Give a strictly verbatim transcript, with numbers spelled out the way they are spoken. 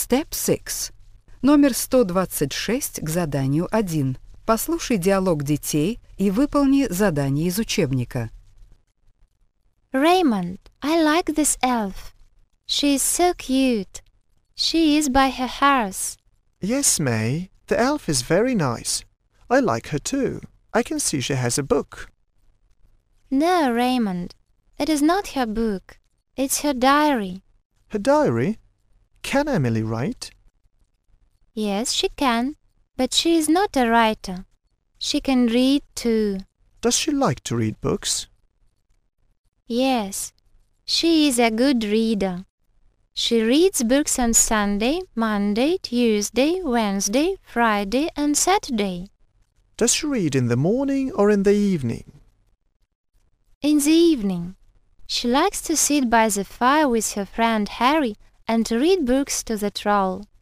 Step six. Номер сто двадцать шесть к заданию один. Послушай диалог детей и выполни задание из учебника. Raymond, I like this elf. She is so cute. She is by her house. Yes, May, the elf is very nice. I like her too. I can see she has a book. No, Raymond, it is not her book. It's her diary. Her diary? Can Emily write? Yes, she can, but she is not a writer. She can read too. Does she like to read books? Yes, she is a good reader. She reads books on Sunday, Monday, Tuesday, Wednesday, Friday, and Saturday. Does she read in the morning or in the evening? In the evening. She likes to sit by the fire with her friend Harry and to read books to the troll.